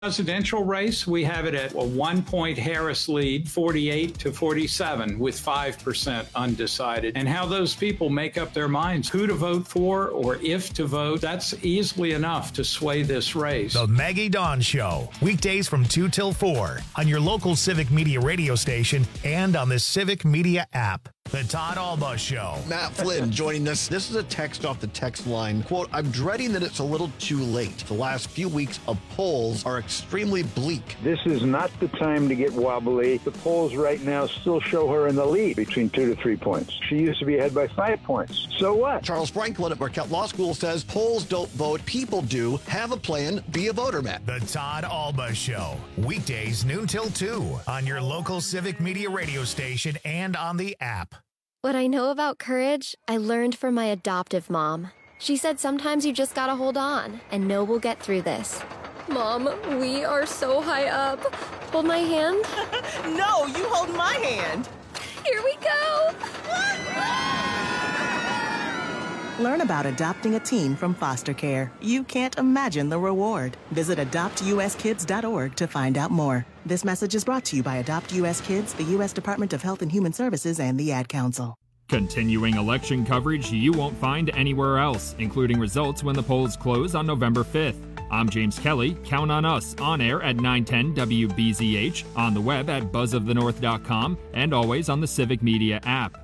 Presidential race, we have it at a 1-point Harris lead, 48 to 47, with 5% undecided. And how those people make up their minds who to vote for or if to vote, that's easily enough to sway this race. The Maggie Dawn Show, weekdays from 2 till 4 on your local Civic Media radio station and on the Civic Media app. The Todd Alba Show. Matt Flynn joining us. This is a text off the text line. Quote, I'm dreading that it's a little too late. The last few weeks of polls are extremely bleak. This is not the time to get wobbly. The polls right now still show her in the lead between 2 to 3 points. She used to be ahead by 5 points. So what? Charles Franklin at Marquette Law School says polls don't vote, people do. Have a plan, be a voter, Matt. The Todd Alba Show, weekdays noon till 2 on your local Civic Media radio station and on the app. What I know about courage, I learned from my adoptive mom. She said sometimes you just gotta hold on and know we'll get through this. Mom, we are so high up. Hold my hand. No, you hold my hand. Here we go. Learn about adopting a teen from foster care. You can't imagine the reward. Visit adoptuskids.org to find out more. This message is brought to you by Adopt U.S. Kids, the U.S. Department of Health and Human Services, and the Ad Council. Continuing election coverage you won't find anywhere else, including results when the polls close on November 5th. I'm James Kelly. Count on us on air at 910 WBZH, on the web at buzzofthenorth.com, and always on the Civic Media app.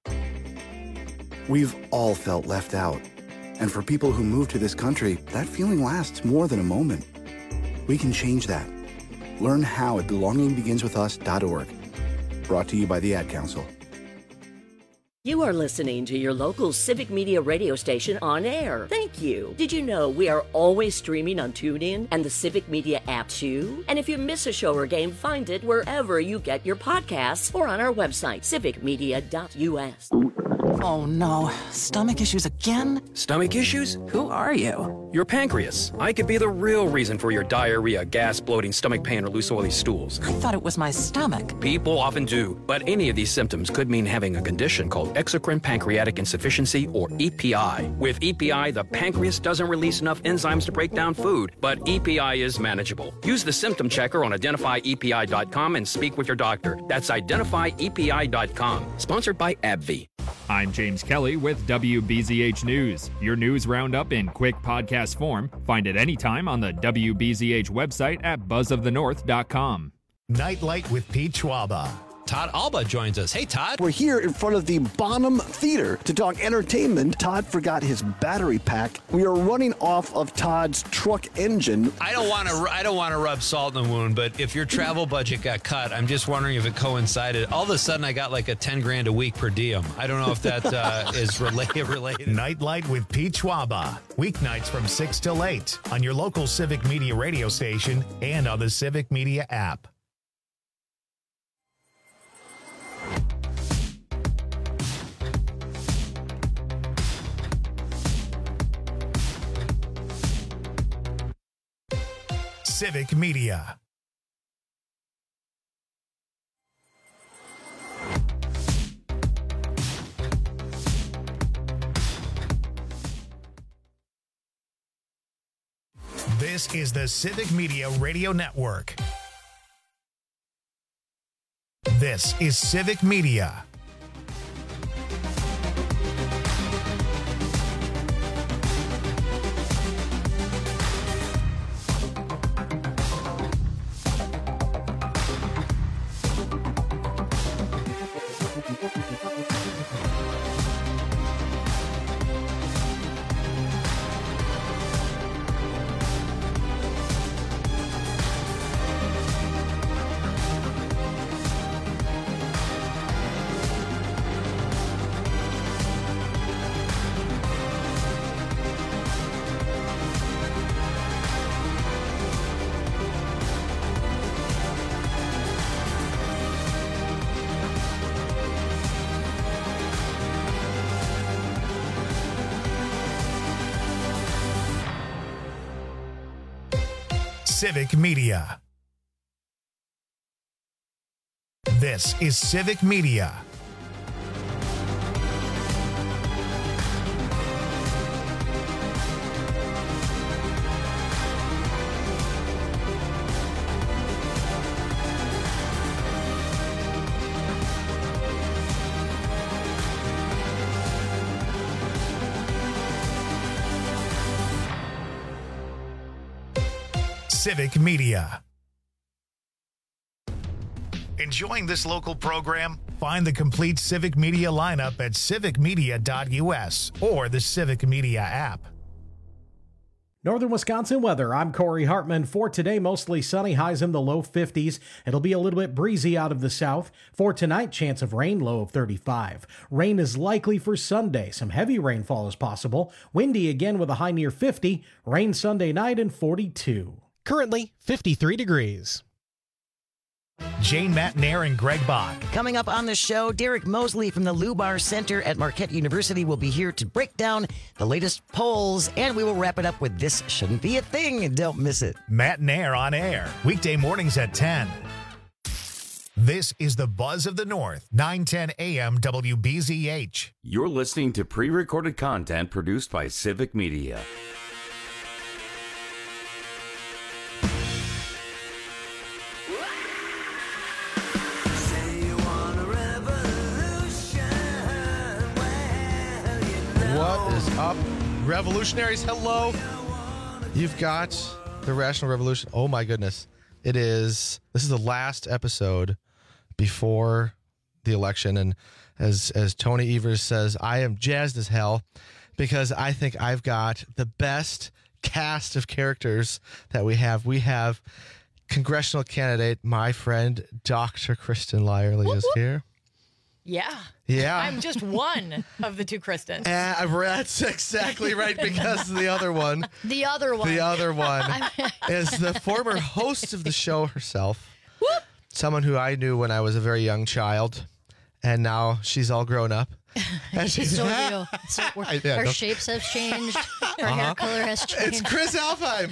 We've all felt left out. And for people who move to this country, that feeling lasts more than a moment. We can change that. Learn how at belongingbeginswithus.org. Brought to you by the Ad Council. You are listening to your local Civic Media radio station on air. Thank you. Did you know we are always streaming on TuneIn and the Civic Media app too? And if you miss a show or game, find it wherever you get your podcasts or on our website, civicmedia.us. Oh no, stomach issues again? Stomach issues? Who are you? Your pancreas. I could be the real reason for your diarrhea, gas, bloating, stomach pain, or loose oily stools. I thought it was my stomach. People often do, but any of these symptoms could mean having a condition called exocrine pancreatic insufficiency, or EPI. With EPI, the pancreas doesn't release enough enzymes to break down food, but EPI is manageable. Use the symptom checker on identifyepi.com and speak with your doctor. That's identifyepi.com. Sponsored by AbbVie. I'm James Kelly with WBZH News. Your news roundup in quick podcast form. Find it anytime on the WBZH website at buzzofthenorth.com. Nightlight with Pete Schwaba. Todd Alba joins us. Hey, Todd. We're here in front of the Bonham Theater to talk entertainment. Todd forgot his battery pack. We are running off of Todd's truck engine. I don't want to rub salt in the wound, but if your travel budget got cut, I'm just wondering if it coincided. All of a sudden, I got like a $10,000 a week per diem. I don't know if that is related. Nightlight with Pete Schwaba. Weeknights from 6 till 8 on your local Civic Media radio station and on the Civic Media app. Civic Media. This is the Civic Media Radio Network. This is Civic Media. Civic Media. This is Civic Media. Civic Media. Enjoying this local program? Find the complete Civic Media lineup at civicmedia.us or the Civic Media app. Northern Wisconsin weather. I'm Corey Hartman. For today, mostly sunny, highs in the low 50s. It'll be a little bit breezy out of the south. For tonight, chance of rain, low of 35. Rain is likely for Sunday. Some heavy rainfall is possible. Windy again with a high near 50. Rain Sunday night and 42. Currently 53 degrees. Jane Matnair and Greg Bach. Coming up on the show, Derek Mosley from the Lubar Center at Marquette University will be here to break down the latest polls, and we will wrap it up with This Shouldn't Be a Thing. Don't miss it. Matnair on air, weekday mornings at 10. This is the Buzz of the North, 910 AM WBZH. You're listening to pre-recorded content produced by Civic Media. What is up, revolutionaries? Hello. You've got the Rational Revolution. Oh my goodness. This is the last episode before the election. And as Tony Evers says, I am jazzed as hell because I think I've got the best cast of characters that we have. We have congressional candidate, my friend, Dr. Kristen Lyerly is here. Yeah. Yeah. I'm just one of the two Kristens. That's exactly right, because the other one The other one is the former host of the show herself. Whoop. Someone who I knew when I was a very young child, and now she's all grown up. And So real. Her shapes have changed. Her hair color has changed. It's Chris Alfheim.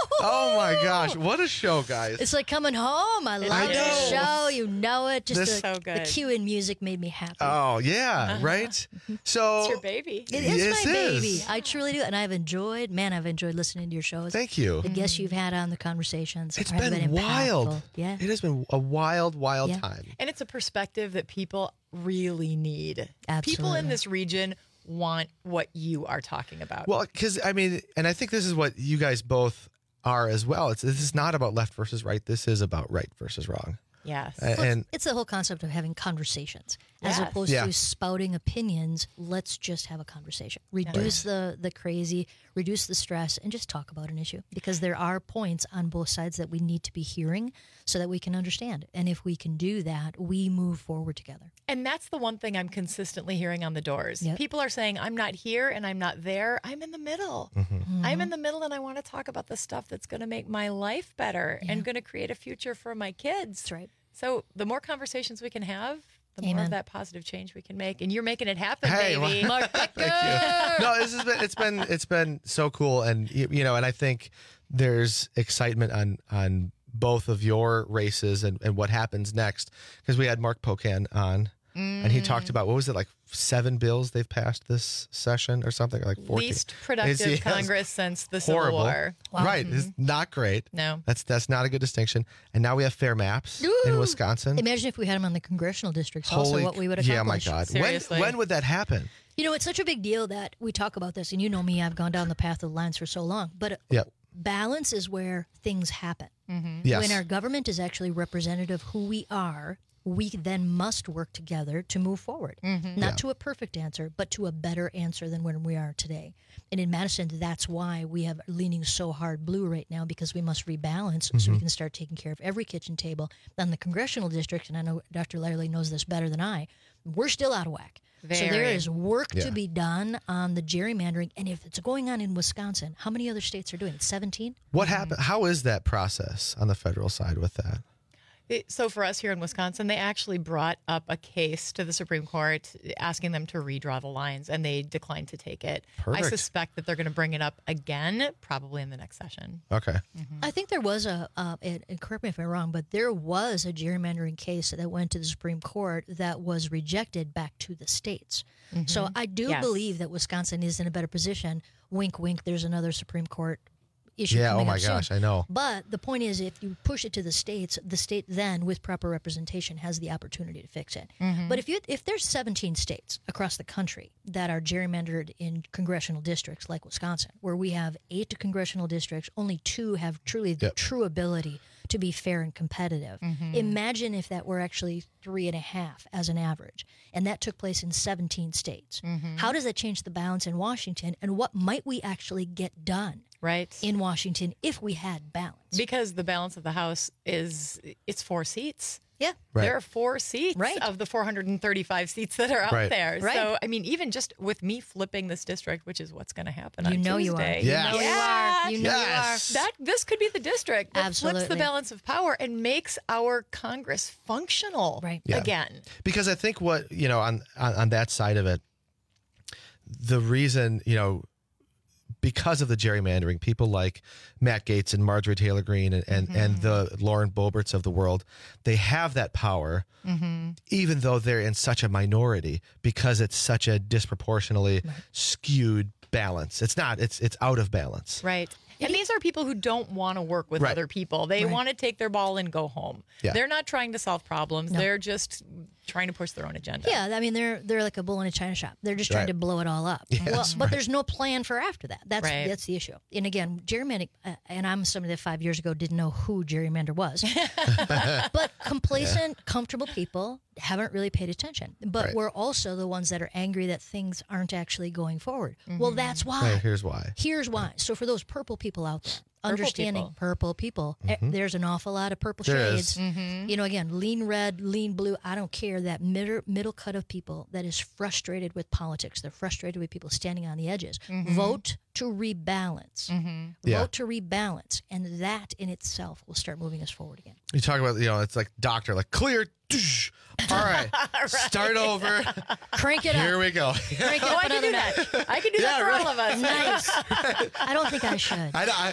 Oh my gosh, what a show, guys! It's like coming home. I love the show. You know it. Just the cue and music made me happy. Oh yeah, right. So it's your baby. It is my baby. I truly do, and I've enjoyed listening to your shows. Thank you. The guests you've had on, the conversations. It's have been wild. impactful. Yeah, it has been a wild time. And it's a perspective that people really need. Absolutely. People in this region want what you are talking about. Well, because I mean, and I think this is what you guys both are as well. This is not about left versus right. This is about right versus wrong. Yes. And it's the whole concept of having conversations as opposed to spouting opinions. Let's just have a conversation. Reduce the crazy, reduce the stress, and just talk about an issue. Because there are points on both sides that we need to be hearing so that we can understand. And if we can do that, we move forward together. And that's the one thing I'm consistently hearing on the doors. Yep. People are saying, I'm not here and I'm not there. I'm in the middle. Mm-hmm. I'm in the middle, and I want to talk about the stuff that's going to make my life better and going to create a future for my kids. That's right. So the more conversations we can have, the Amen. more of that positive change we can make. And you're making it happen, Hey, baby. well, Mark Becker. Thank you. No, it's been so cool, and and I think there's excitement on both of your races and what happens next, because we had Mark Pocan on. And he talked about, what was it, like 7 bills they've passed this session or something, like 14. Least productive Congress since the Civil War. Wow. Right. It's not great. No. That's not a good distinction. And now we have fair maps in Wisconsin. Imagine if we had them on the congressional districts also, what we would accomplish. Yeah, my God. Seriously. When would that happen? You know, it's such a big deal that we talk about this, and you know me, I've gone down the path of the lines for so long. But balance is where things happen. Mm-hmm. Yes. When our government is actually representative of who we are, we then must work together to move forward. Mm-hmm. Not to a perfect answer, but to a better answer than when we are today. And in Madison, that's why we have leaning so hard blue right now, because we must rebalance so we can start taking care of every kitchen table. On the congressional district, and I know Dr. Lyerly knows this better than I, we're still out of whack. So there is work to be done on the gerrymandering. And if it's going on in Wisconsin, how many other states are doing it? 17? What happened? How is that process on the federal side with that? So for us here in Wisconsin, they actually brought up a case to the Supreme Court asking them to redraw the lines, and they declined to take it. Perfect. I suspect that they're going to bring it up again, probably in the next session. Okay. Mm-hmm. I think there was and correct me if I'm wrong, but there was a gerrymandering case that went to the Supreme Court that was rejected back to the states. Mm-hmm. So I do believe that Wisconsin is in a better position. Wink, wink, there's another Supreme Court issue. Yeah, coming oh my up soon. gosh, I know. But the point is, if you push it to the states, the state then, with proper representation, has the opportunity to fix it. But if there's 17 states across the country that are gerrymandered in congressional districts like Wisconsin, where we have 8 congressional districts, only 2 have truly the true ability to be fair and competitive. Imagine if that were actually 3.5 as an average, and that took place in 17 states. How does that change the balance in Washington, and what might we actually get done in Washington if we had balance? Because the balance of the House it's 4 seats. Yeah. There are 4 seats of the 435 seats that are out there. Right. So, I mean, even just with me flipping this district, which is what's going to happen on You Tuesday. are. You know you are. You know you are. This could be the district that Absolutely. flips the balance of power and makes our Congress functional again. Because I think what, on that side of it, the reason, because of the gerrymandering, people like Matt Gaetz and Marjorie Taylor Greene and the Lauren Boeberts of the world, they have that power, even though they're in such a minority, because it's such a disproportionately skewed balance. It's not. It's out of balance. Right. And these are people who don't want to work with other people. They want to take their ball and go home. Yeah. They're not trying to solve problems. They're just trying to push their own agenda. Yeah, I mean, they're like a bull in a china shop. They're just trying to blow it all up. Yes, but there's no plan for after that. That's the issue. And again, gerrymandering, and I'm somebody that 5 years ago didn't know who gerrymander was. But complacent, comfortable people haven't really paid attention. But we're also the ones that are angry that things aren't actually going forward. Well, that's why. Right, here's why. Here's why. So for those purple people out there, understanding purple people, there's an awful lot of purple There shades. Again, lean red, lean blue, I don't care. That middle cut of people that is frustrated with politics. They're frustrated with people standing on the edges. Vote to rebalance. Vote to rebalance. And that in itself will start moving us forward again. You talk about, it's like doctor, like clear. All right. Start over. Crank it up. Here we go. Crank it up I can do that. I can do that for all of us. Nice. I don't think I should.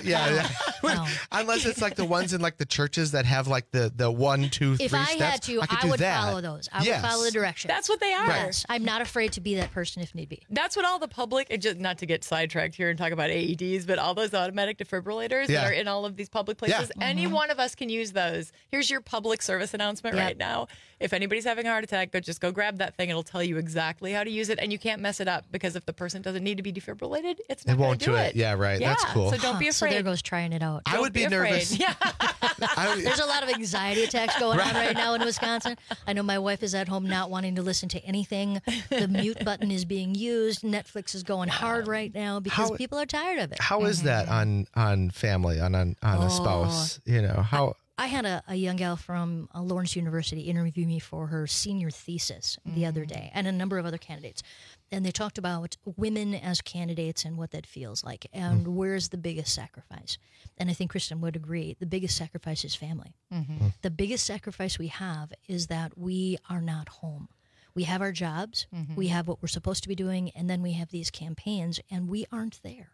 Unless it's like the ones in like the churches that have like the 1, 2, 3 If I steps. had to, I would follow those. I would follow the directions. That's what they are. Yes. I'm not afraid to be that person if need be. That's what all the public, not to get sidetracked here and talk about AEDs, but all those automatic defibrillators that are in all of these public places, any one of us can use those. Here's your public service announcement right now. If anybody's having a heart attack, just go grab that thing. It'll tell you exactly how to use it, and you can't mess it up, because if the person doesn't need to be defibrillated, it's not going to do it. Yeah, right. Yeah, That's cool. So don't be afraid. So there goes trying it out. I would be nervous. Yeah. There's a lot of anxiety attacks going on right now in Wisconsin. I know my wife is at home not wanting to listen to anything. The mute button is being used. Netflix is going hard right now because people are tired of it. How is that on family, on a spouse? How... I had a young gal from Lawrence University interview me for her senior thesis the other day, and a number of other candidates. And they talked about women as candidates and what that feels like, and where's the biggest sacrifice. And I think Kristen would agree, the biggest sacrifice is family. The biggest sacrifice we have is that we are not home. We have our jobs, we have what we're supposed to be doing, and then we have these campaigns, and we aren't there.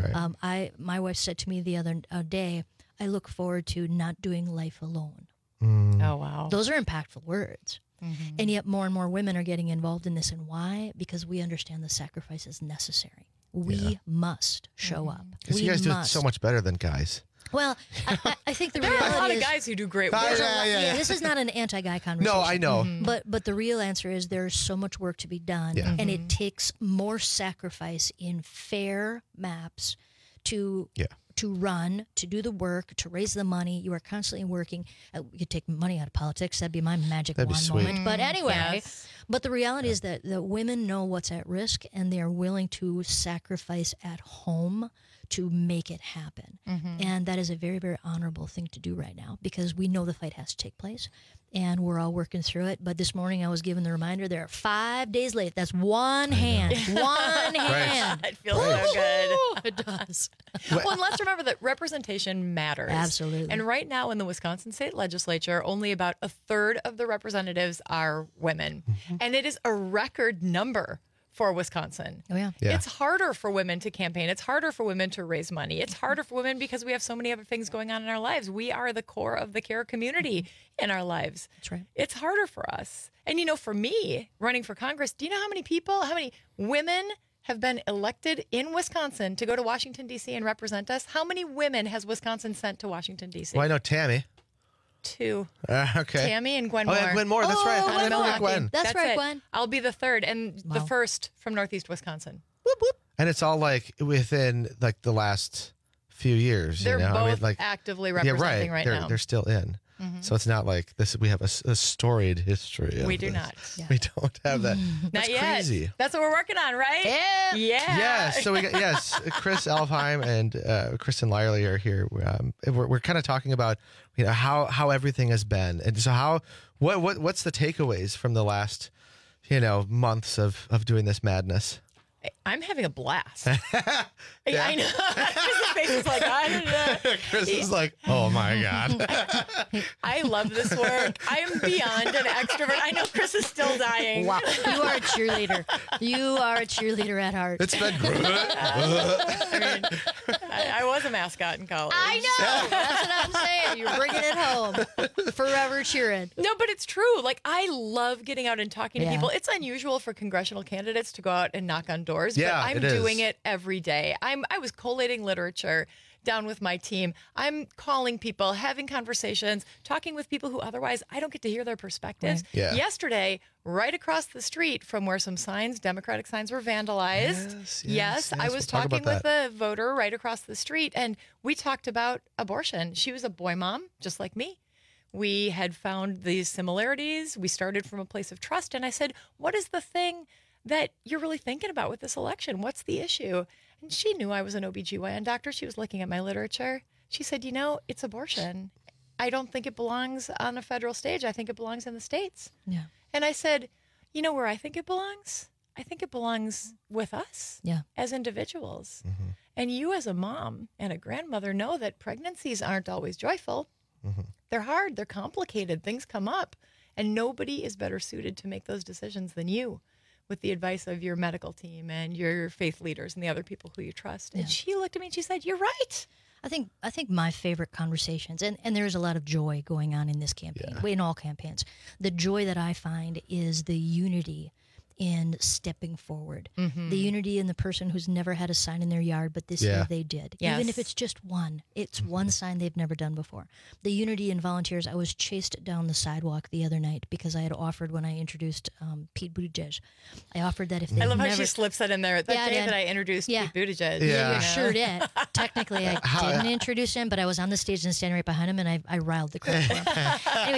My wife said to me the other day, I look forward to not doing life alone. Oh, wow. Those are impactful words. And yet more and more women are getting involved in this. And why? Because we understand the sacrifice is necessary. We must show up. Because you guys do it so much better than guys. Well, I think the there reality are a lot is, of guys who do great work. This is not an anti-guy conversation. No, I know. But the real answer is there's so much work to be done, and it takes more sacrifice in fair maps to run, to do the work, to raise the money. You are constantly working. We could take money out of politics. That'd be my magic wand moment. But anyway, but the reality is that the women know what's at risk, and they are willing to sacrifice at home to make it happen. And that is a very, very honorable thing to do right now, because we know the fight has to take place, and we're all working through it. But this morning I was given the reminder there are 5 days late. That's one hand. One hand. It feels so good. It does. Well, and let's remember that representation matters. Absolutely. And right now in the Wisconsin State Legislature, only about a third of the representatives are women. And it is a record number for Wisconsin. Oh, yeah. It's harder for women to campaign. It's harder for women to raise money. It's harder for women because we have so many other things going on in our lives. We are the core of the care community in our lives. That's right. It's harder for us. And, for me, running for Congress, do you know how many women have been elected in Wisconsin to go to Washington, D.C. and represent us. How many women has Wisconsin sent to Washington, D.C.? Well, I know Tammy. 2. Okay. Tammy and Gwen Oh, Moore. yeah, Gwen Moore. That's right. On I Milwaukee. Gwen. That's right, it. Gwen. I'll be the 3rd and the first from Northeast Wisconsin. And it's all like within like the last few years. They're you know? both I mean, like, actively representing right they're, now. They're still in. So it's not like this. We have a storied history. We of do this. not. We don't have that. That's Not yet. crazy. That's what we're working on, right? Yeah. Yeah. So we got Chris Elfheim and Kristen Lyerly are here. We're kind of talking about how everything has been, and so what's the takeaways from the last months of doing this madness. I'm having a blast. I know. Chris's face is like, I don't know. Chris is like, oh my God. I love this work. I am beyond an extrovert. I know Chris is still dying. Wow. You are a cheerleader. You are a cheerleader at heart. It's been good. I was a mascot in college. I know. That's what I'm saying. You're bringing it home. Forever cheering. No, but it's true. Like, I love getting out and talking to Yeah. people. It's unusual for congressional candidates to go out and knock on doors, Yeah, but I'm it is. doing it every day. I was collating literature down with my team. I'm calling people, having conversations, talking with people who otherwise I don't get to hear their perspectives. Right. Yeah. Yesterday, right across the street from where some signs, Democratic signs, were vandalized. Yes, I was we'll talk talking about with a voter right across the street, and we talked about abortion. She was a boy mom, just like me. We had found these similarities. We started from a place of trust. And I said, what is the thing that you're really thinking about with this election? What's the issue? And she knew I was an OBGYN doctor. She was looking at my literature. She said, it's abortion. I don't think it belongs on a federal stage. I think it belongs in the states. Yeah. And I said, where I think it belongs? I think it belongs with us as individuals. Mm-hmm. And you as a mom and a grandmother know that pregnancies aren't always joyful. Mm-hmm. They're hard. They're complicated. Things come up. And nobody is better suited to make those decisions than you, with the advice of your medical team and your faith leaders and the other people who you trust. And she looked at me and she said, you're right. I think my favorite conversations, and there's a lot of joy going on in this campaign, in all campaigns. The joy that I find is the unity in stepping forward. Mm-hmm. The unity in the person who's never had a sign in their yard, but this year they did. Yes. Even if it's just one. It's one sign they've never done before. The unity in volunteers. I was chased down the sidewalk the other night because I had offered when I introduced Pete Buttigieg. I offered that if they I love how she slips that in there. That day that I introduced Pete Buttigieg. Yeah, you sure did. Technically, I didn't introduce him, but I was on the stage and standing right behind him, and I riled the crowd for him.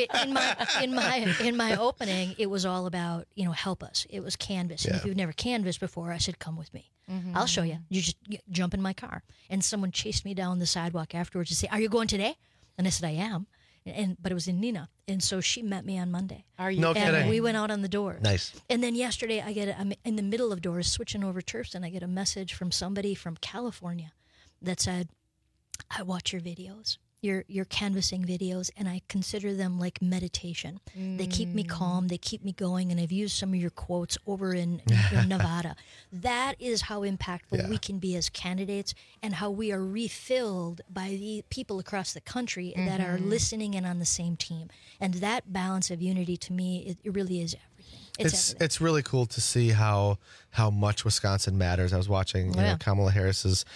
Anyway, in my opening, it was all about help us. It was canvas. And if you've never canvassed before, I said, come with me. Mm-hmm. I'll show you. You just jump in my car. And someone chased me down the sidewalk afterwards to say, are you going today? And I said, I am. But it was in Neenah. And so she met me on Monday. Are you? No and kidding. we went out on the doors. Nice. And then yesterday, I'm in the middle of doors, switching over turfs, and I get a message from somebody from California that said, I watch your videos. Your canvassing videos, and I consider them like meditation. They keep me calm, they keep me going, and I've used some of your quotes over in Nevada. That is how impactful we can be as candidates, and how we are refilled by the people across the country that are listening and on the same team. And that balance of unity, to me, it really is everything. It's really cool to see how much Wisconsin matters. I was watching Kamala Harris's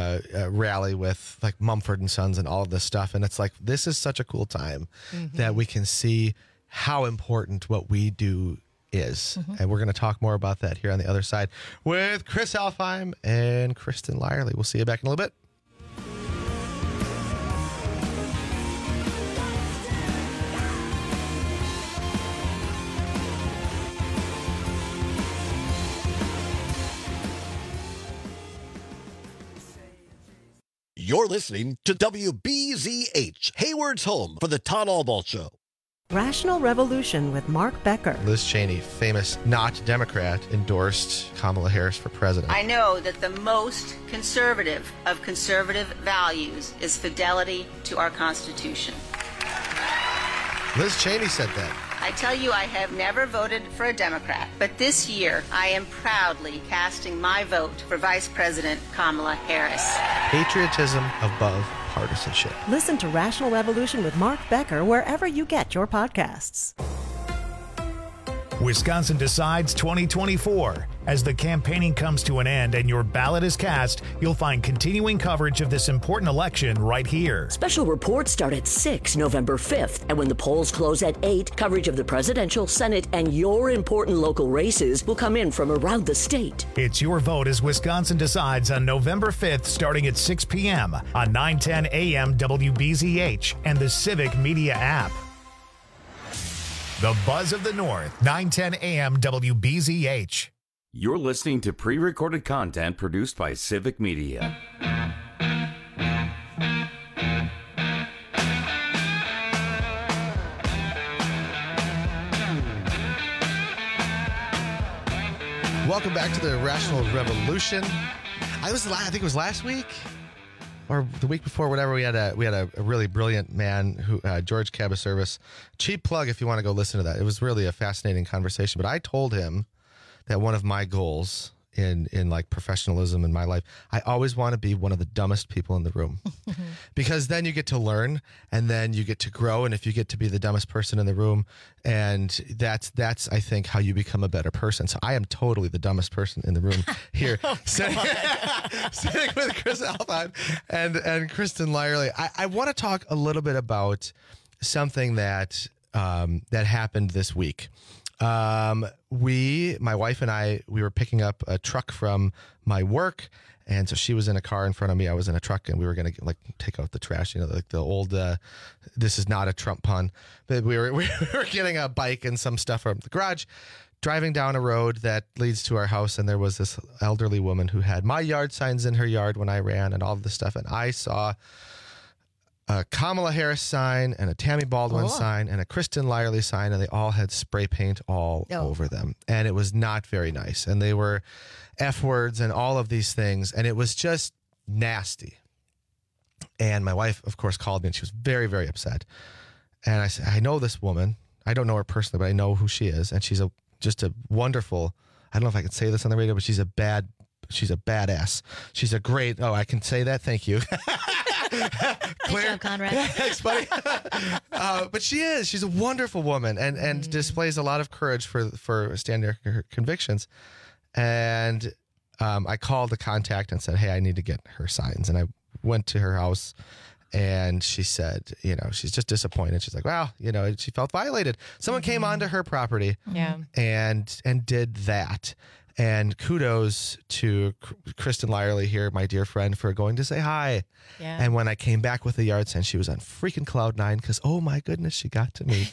rally with like Mumford and Sons and all of this stuff, and it's like this is such a cool time that we can see how important what we do is. And we're going to talk more about that here on the other side with Chris Elfheim and Kristen Lyerly. We'll see you back in a little bit. You're listening to WBZH, Hayward's home for the Todd Albaugh Show. Rational Revolution with Mark Becker. Liz Cheney, famous not Democrat, endorsed Kamala Harris for president. I know that the most conservative of conservative values is fidelity to our Constitution. Liz Cheney said that. I tell you, I have never voted for a Democrat, but this year I am proudly casting my vote for Vice President Kamala Harris. Patriotism above partisanship. Listen to Rational Revolution with Mark Becker wherever you get your podcasts. Wisconsin Decides 2024. As the campaigning comes to an end and your ballot is cast, you'll find continuing coverage of this important election right here. Special reports start at 6 November 5th, and when the polls close at 8, coverage of the presidential, Senate, and your important local races will come in from around the state. It's your vote as Wisconsin Decides on November 5th starting at 6 p.m. on 910 AM WBZH and the Civic Media app. The Buzz of the North, 910 AM WBZH. You're listening to pre-recorded content produced by Civic Media. Welcome back to the Rational Revolution. I think it was last week or the week before, whatever. We had a really brilliant man who George Cabaservice. Cheap plug if you want to go listen to that. It was really a fascinating conversation. But I told him that one of my goals in like professionalism in my life, I always want to be one of the dumbest people in the room, because then you get to learn and then you get to grow. And if you get to be the dumbest person in the room, and that's I think how you become a better person. So I am totally the dumbest person in the room here, sitting with Chris Alpine and Kristen Lyerly. I want to talk a little bit about something that happened this week. My wife and I, we were picking up a truck from my work. And so she was in a car in front of me. I was in a truck, and we were going to take out the trash, like the old, this is not a Trump pun, but we were getting a bike and some stuff from the garage, driving down a road that leads to our house. And there was this elderly woman who had my yard signs in her yard when I ran and all of this stuff. And I saw a Kamala Harris sign and a Tammy Baldwin sign and a Kristen Lyerly sign, and they all had spray paint all over them. And it was not very nice. And they were F words and all of these things. And it was just nasty. And my wife, of course, called me, and she was very, very upset. And I said, I know this woman. I don't know her personally, but I know who she is. And she's just a wonderful, I don't know if I can say this on the radio, but she's a badass. She's a great, I can say that. Thank you. Claire, job, Conrad. Thanks, buddy. But she's a wonderful woman and displays a lot of courage for standing her convictions. And I called the contact and said, hey, I need to get her signs. And I went to her house, and she said, she's just disappointed. She's like, well, she felt violated. Someone came onto her property and did that. And kudos to Kristen Lyerly here, my dear friend, for going to say hi. Yeah. And when I came back with the yard sign, she was on freaking cloud 9 because, oh my goodness, she got to me.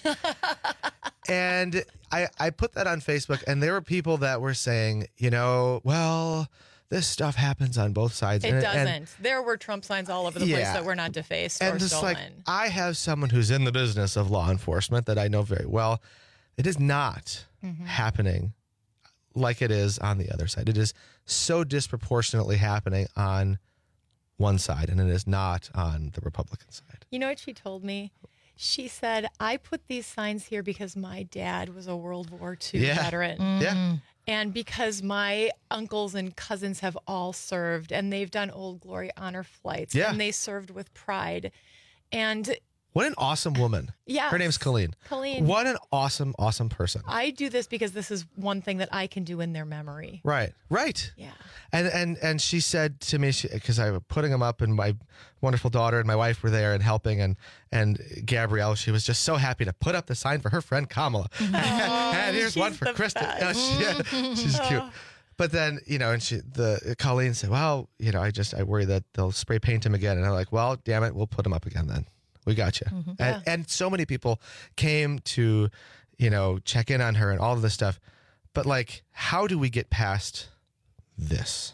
And I put that on Facebook, and there were people that were saying, well, this stuff happens on both sides. It doesn't. There were Trump signs all over the place that were not defaced or stolen. I have someone who's in the business of law enforcement that I know very well. It is not happening like it is on the other side. It is so disproportionately happening on one side, and it is not on the Republican side. You know what she told me? She said, I put these signs here because my dad was a World War II veteran. Yeah. And because my uncles and cousins have all served, and they've done Old Glory honor flights, and they served with pride. And what an awesome woman. Yeah. Her name's Colleen. What an awesome, awesome person. I do this because this is one thing that I can do in their memory. Right. Yeah. And she said to me, because I was putting them up, and my wonderful daughter and my wife were there and helping, and Gabrielle, she was just so happy to put up the sign for her friend Kamala. And here's one for Kristen. She's cute. But then, and Colleen said, well, I worry that they'll spray paint him again. And I'm like, well, damn it, we'll put him up again then. We got you. And so many people came to, check in on her and all of this stuff. But how do we get past this?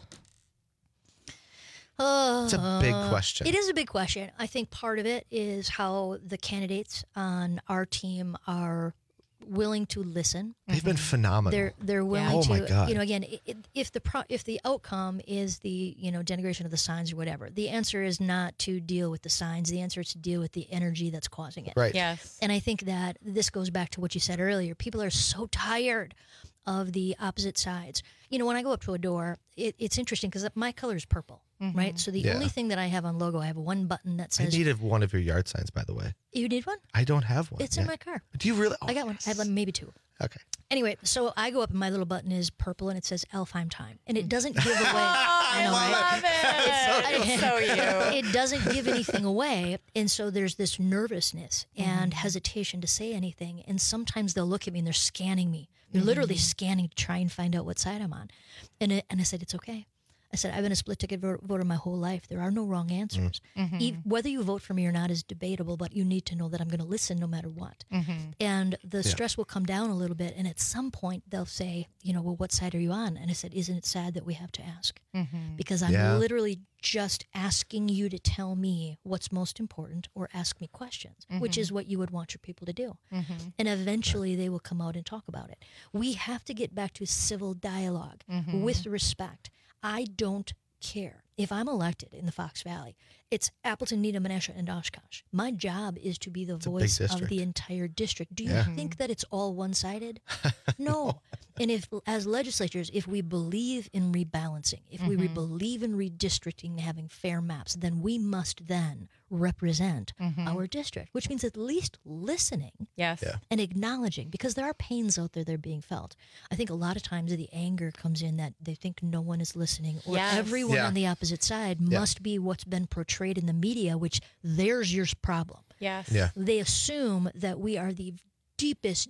It's a big question. It is a big question. I think part of it is how the candidates on our team are willing to listen. They've been phenomenal. They're willing to. Oh my God. Again, if the outcome is the denigration of the signs or whatever, the answer is not to deal with the signs. The answer is to deal with the energy that's causing it. Right. Yes. And I think that this goes back to what you said earlier. People are so tired of the opposite sides. When I go up to a door, it's interesting because my color is purple, right? So the only thing that I have on logo, I have one button that says... I needed one of your yard signs, by the way. You need one? You don't have one. It's in my car. Do you really? I got one. I have maybe two. Okay. Anyway, so I go up and my little button is purple and it says Elfheim time. And it doesn't give away. I love it. It's so you. It doesn't give anything away. And so there's this nervousness and hesitation to say anything. And sometimes they'll look at me and they're scanning me. They're literally scanning to try and find out what side I'm on. And I said, it's okay. I said, I've been a split ticket voter my whole life. There are no wrong answers. Whether you vote for me or not is debatable, but you need to know that I'm going to listen no matter what. And the stress will come down a little bit. And at some point they'll say, well, what side are you on? And I said, isn't it sad that we have to ask? Because I'm literally just asking you to tell me what's most important or ask me questions, which is what you would want your people to do. And eventually they will come out and talk about it. We have to get back to civil dialogue with respect. I don't care. If I'm elected in the Fox Valley, it's Appleton, Needham, Menasha, and Oshkosh. My job is to be the voice of the entire district. Do you think that it's all one-sided? No. And if, as legislatures, if we believe in rebalancing, if we believe in redistricting and having fair maps, then we must then represent our district, which means at least listening and acknowledging, because there are pains out there that are being felt. I think a lot of times the anger comes in that they think no one is listening, or everyone on the opposite side must be what's been portrayed in the media, which there's your problem. They assume that we are the deepest,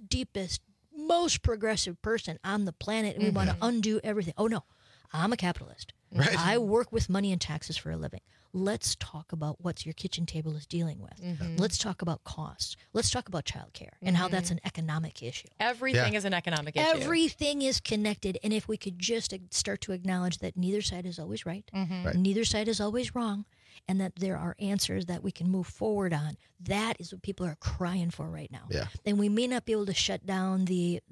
most progressive person on the planet, and we want to undo everything. Oh, no, I'm a capitalist. I work with money and taxes for a living. Let's talk about what your kitchen table is dealing with. Let's talk about costs. Let's talk about childcare and how that's an economic issue. Everything is an economic issue. Everything is connected. And if we could just start to acknowledge that neither side is always right, neither side is always wrong, and that there are answers that we can move forward on, that is what people are crying for right now. And we may not be able to shut down the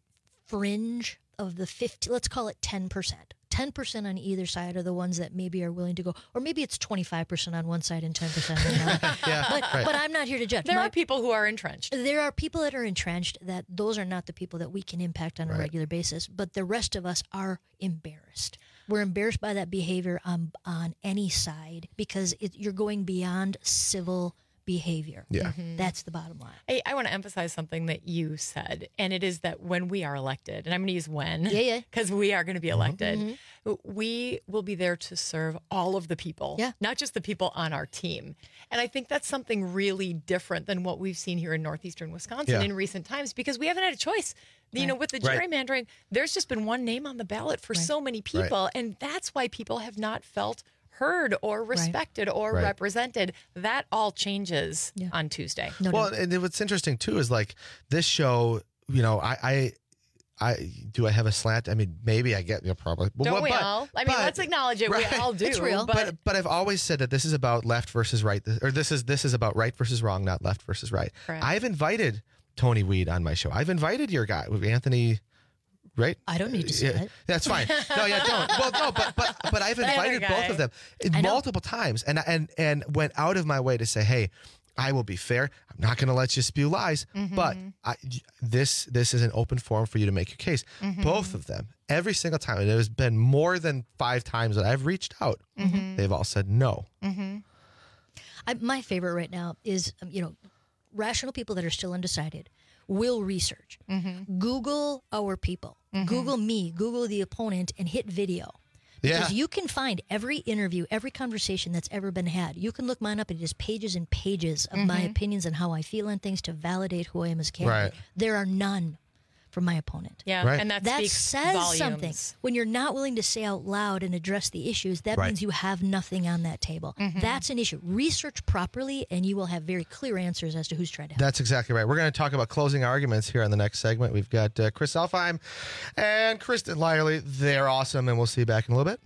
fringe of the 50, let's call it 10%. 10% on either side are the ones that maybe are willing to go, or maybe it's 25% on one side and 10% on the other. But I'm not here to judge. There are people who are entrenched. There are people that are entrenched, that those are not the people that we can impact on a regular basis, but the rest of us are embarrassed. We're embarrassed by that behavior on any side, because you're going beyond civil behavior. That's the bottom line. I want to emphasize something that you said, and it is that when we are elected, and I'm going to use when, because we are going to be elected, we will be there to serve all of the people, not just the people on our team. And I think that's something really different than what we've seen here in northeastern Wisconsin in recent times, because we haven't had a choice. You know, with the gerrymandering, there's just been one name on the ballot for so many people, and that's why people have not felt heard or respected or represented. That all changes on Tuesday. And what's interesting too is, like, this show, I do I have a slant? I mean, maybe I get, probably. Don't we all? I mean, let's acknowledge it. We all do. It's real. But I've always said that this is about left versus right, or this is about right versus wrong, not left versus right. Correct. I've invited Tony Weed on my show. I've invited your guy, Anthony. Right? I don't need to say that. That's fine. No, don't. Well, no, but I've invited both of them multiple times, and went out of my way to say, hey, I will be fair. I'm not going to let you spew lies, but this is an open forum for you to make your case. Both of them, every single time, and there's been more than 5 times that I've reached out, they've all said no. My favorite right now is, rational people that are still undecided will research. Google our people. Google me. Google the opponent and hit video. Because you can find every interview, every conversation that's ever been had. You can look mine up, and it is pages and pages of my opinions and how I feel on things to validate who I am as a candidate. There are none from my opponent. And that says volumes. something. When you're not willing to say out loud and address the issues, that means you have nothing on that table. That's an issue. Research properly, and you will have very clear answers as to who's trying to help. That's exactly right. We're going to talk about closing arguments here on the next segment. We've got Chris Elfheim and Kristen Lyerly. They're awesome, and we'll see you back in a little bit.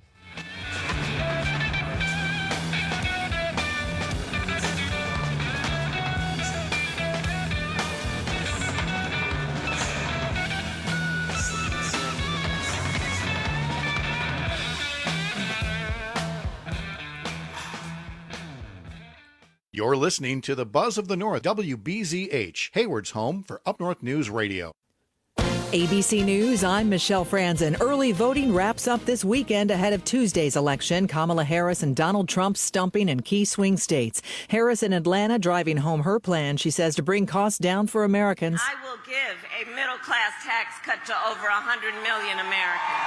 You're listening to the Buzz of the North, WBZH, Hayward's home for Up North News Radio. ABC News, I'm Michelle Franzen. Early voting wraps up this weekend ahead of Tuesday's election. Kamala Harris and Donald Trump stumping in key swing states. Harris in Atlanta driving home her plan, she says, to bring costs down for Americans. I will give a middle-class tax cut to over 100 million Americans.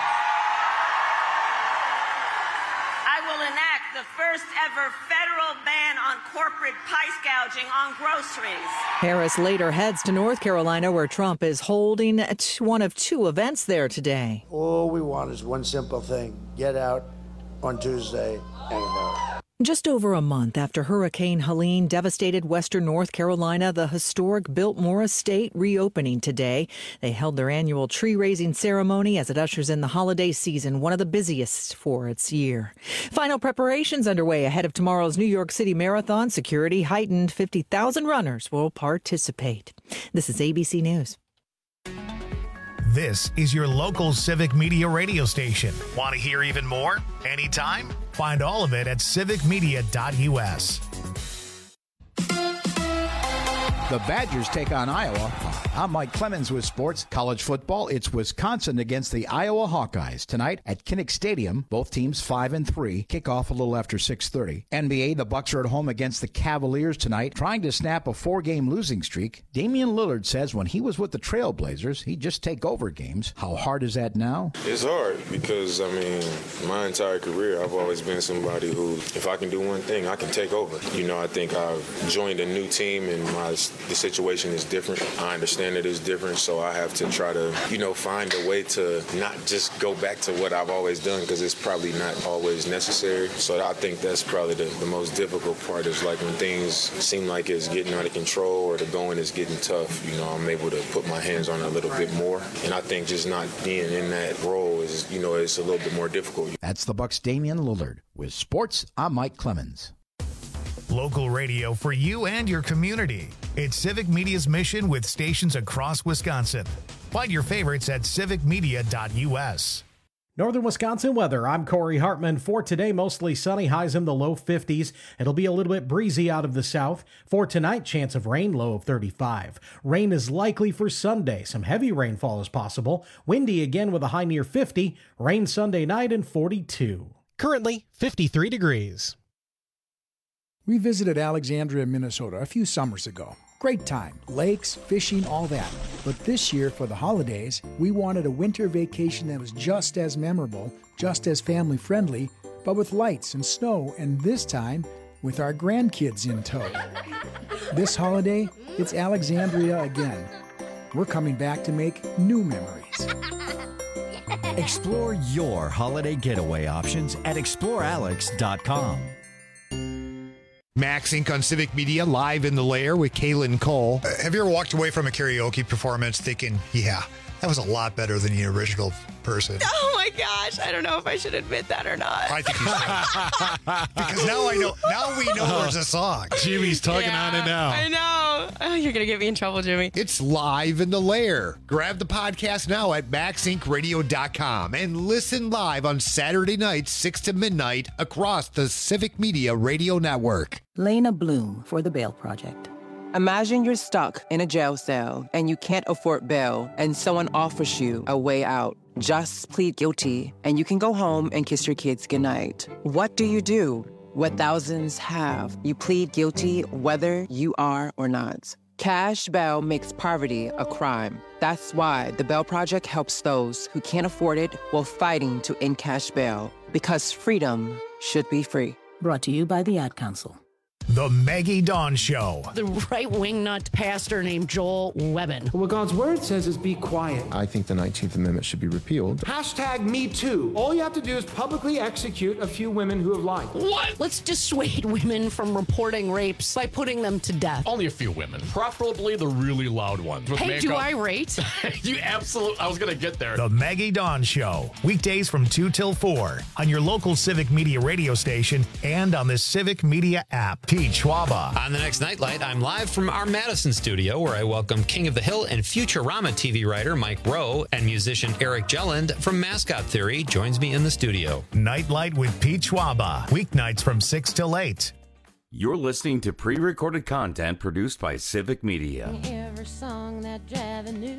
I will enact the first ever federal ban on corporate price gouging on groceries. Harris later heads to North Carolina, where Trump is holding one of two events there today. All we want is one simple thing: get out on Tuesday and vote. Just over a month after Hurricane Helene devastated western North Carolina, the historic Biltmore Estate reopening today. They held their annual tree-raising ceremony as it ushers in the holiday season, one of the busiest for its year. Final preparations underway ahead of tomorrow's New York City Marathon. Security heightened. 50,000 runners will participate. This is ABC News. This is your local Civic Media radio station. Want to hear even more? Anytime? Find all of it at civicmedia.us. The Badgers take on Iowa. I'm Mike Clemens with sports. College football, it's Wisconsin against the Iowa Hawkeyes tonight at Kinnick Stadium. Both teams 5-3. Kickoff a little after 6:30. NBA, the Bucks are at home against the Cavaliers tonight, trying to snap a 4-game losing streak. Damian Lillard says when he was with the Trailblazers, he'd just take over games. How hard is that now? It's hard because, my entire career, I've always been somebody who, if I can do one thing, I can take over. I think I've joined a new team and the situation is different. I understand it is different, so I have to try to, find a way to not just go back to what I've always done, because it's probably not always necessary. So I think that's probably the most difficult part, is like when things seem like it's getting out of control or the going is getting tough, I'm able to put my hands on it a little bit more. And I think just not being in that role is, it's a little bit more difficult. That's the Bucks' Damian Lillard. With sports, I'm Mike Clemens. Local radio for you and your community. It's Civic Media's mission with stations across Wisconsin. Find your favorites at civicmedia.us. Northern Wisconsin weather. I'm Corey Hartman. For today, mostly sunny, highs in the low 50s. It'll be a little bit breezy out of the south. For tonight, chance of rain, low of 35. Rain is likely for Sunday. Some heavy rainfall is possible. Windy again with a high near 50. Rain Sunday night and 42. Currently 53 degrees. We visited Alexandria, Minnesota a few summers ago. Great time. Lakes, fishing, all that. But this year, for the holidays, we wanted a winter vacation that was just as memorable, just as family-friendly, but with lights and snow, and this time, with our grandkids in tow. This holiday, it's Alexandria again. We're coming back to make new memories. Explore your holiday getaway options at explorealex.com. Max Inc. on Civic Media, live in the lair with Kaylin Cole. Have you ever walked away from a karaoke performance thinking, yeah, that was a lot better than the original person? Oh my gosh, I don't know if I should admit that or not. I think you should. Because now we know there's a song. Jimmy's tugging on it now. I know. Oh, you're going to get me in trouble, Jimmy. It's live in the lair. Grab the podcast now at maxincradio.com and listen live on Saturday nights, 6 to midnight, across the Civic Media Radio Network. Lena Bloom for the Bail Project. Imagine you're stuck in a jail cell and you can't afford bail and someone offers you a way out. Just plead guilty and you can go home and kiss your kids goodnight. What do you do? What thousands have. You plead guilty whether you are or not. Cash bail makes poverty a crime. That's why the Bail Project helps those who can't afford it while fighting to end cash bail. Because freedom should be free. Brought to you by the Ad Council. The Maggie Dawn Show. The right-wing nut pastor named Joel Webbin. What God's word says is be quiet. I think the 19th Amendment should be repealed. #MeToo. All you have to do is publicly execute a few women who have lied. What? Let's dissuade women from reporting rapes by putting them to death. Only a few women, preferably the really loud ones. Hey, makeup. Do I rate? You absolutely, I was going to get there. The Maggie Dawn Show. Weekdays from 2 till 4 on your local Civic Media radio station and on the Civic Media app. Pete Schwaba. On the next Nightlight, I'm live from our Madison studio where I welcome King of the Hill and Futurama TV writer Mike Rowe and musician Eric Jelland from Mascot Theory joins me in the studio. Nightlight with Pete Schwaba. Weeknights from 6 till 8. You're listening to pre-recorded content produced by Civic Media. Every song that Javi knew.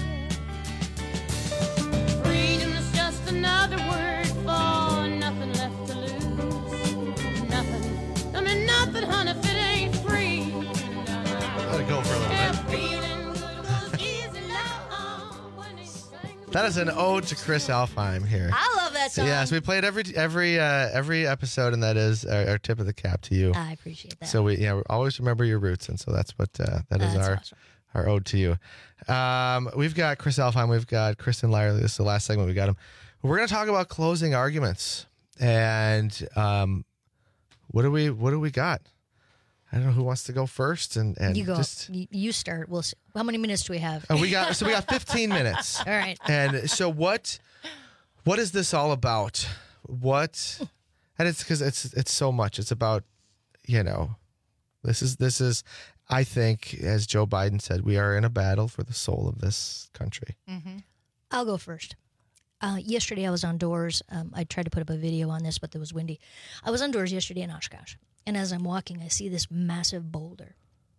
Freedom is just another word for nothing left to lose. Nothing. I mean, nothing, honey, if it ain't free. Let it go for a little bit. That is an ode to Chris Alfheim here. I love that song. Yes, we play it every episode, and that is our tip of the cap to you. I appreciate that. So we always remember your roots, and so that's what that is our ode to you. We've got Chris Alfheim, we've got Kristen Lyerly. This is the last segment we got him. We're going to talk about closing arguments, and what do we got? I don't know who wants to go first, and you go. You start. We'll see. How many minutes do we have? We got 15 minutes. All right. And so what is this all about? And it's because it's so much. It's about, this is I think, as Joe Biden said, we are in a battle for the soul of this country. Mm-hmm. I'll go first. Yesterday I was on doors. I tried to put up a video on this, but it was windy. I was on doors yesterday in Oshkosh. And as I'm walking, I see this massive boulder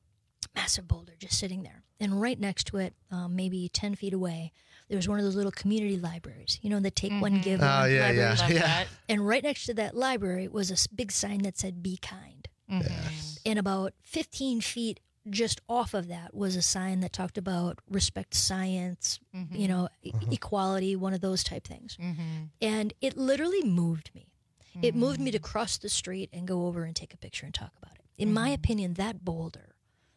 just sitting there. And right next to it, maybe 10 feet away, there was one of those little community libraries, that take one, give one. Oh, yeah, libraries. yeah. And right next to that library was a big sign that said, "Be kind." Yes. And about 15 feet just off of that was a sign that talked about respect science, equality, one of those type things. And it literally moved me. It moved me to cross the street and go over and take a picture and talk about it. In my opinion, that boulder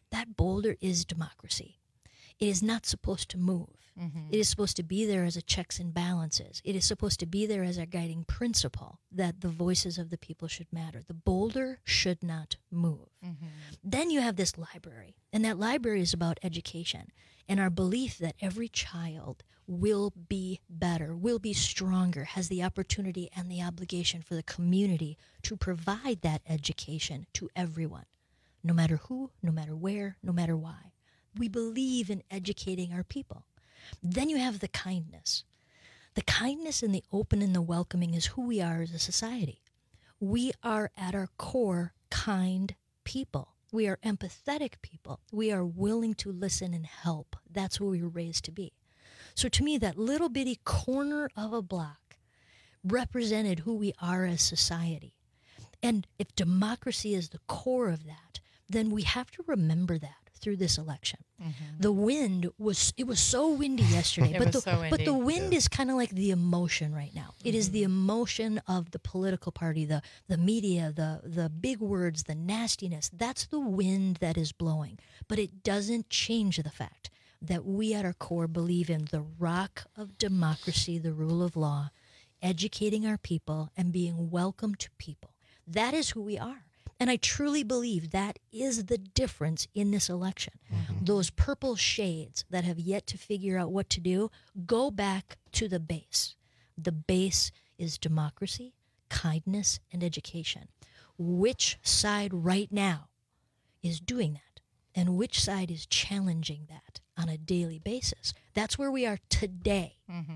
is democracy. It is not supposed to move. It is supposed to be there as a checks and balances. It is supposed to be there as a guiding principle that the voices of the people should matter. The boulder should not move. Then you have this library, and that library is about education and our belief that every child will be better, will be stronger, has the opportunity and the obligation for the community to provide that education to everyone, no matter who, no matter where, no matter why. We believe in educating our people. Then you have the kindness. The kindness and the open and the welcoming is who we are as a society. We are at our core kind people. We are empathetic people. We are willing to listen and help. That's who we were raised to be. So to me, that little bitty corner of a block represented who we are as society. And if democracy is the core of that, then we have to remember that through this election. The wind was so windy yesterday. It was so windy. But the wind is kind of like the emotion right now. It is the emotion of the political party, the media, the big words, the nastiness. That's the wind that is blowing. But it doesn't change the fact that we at our core believe in the rock of democracy, the rule of law, educating our people and being welcome to people. That is who we are. And I truly believe that is the difference in this election. Those purple shades that have yet to figure out what to do, go back to the base. The base is democracy, kindness, and education. Which side right now is doing that? And which side is challenging that on a daily basis? That's where we are today.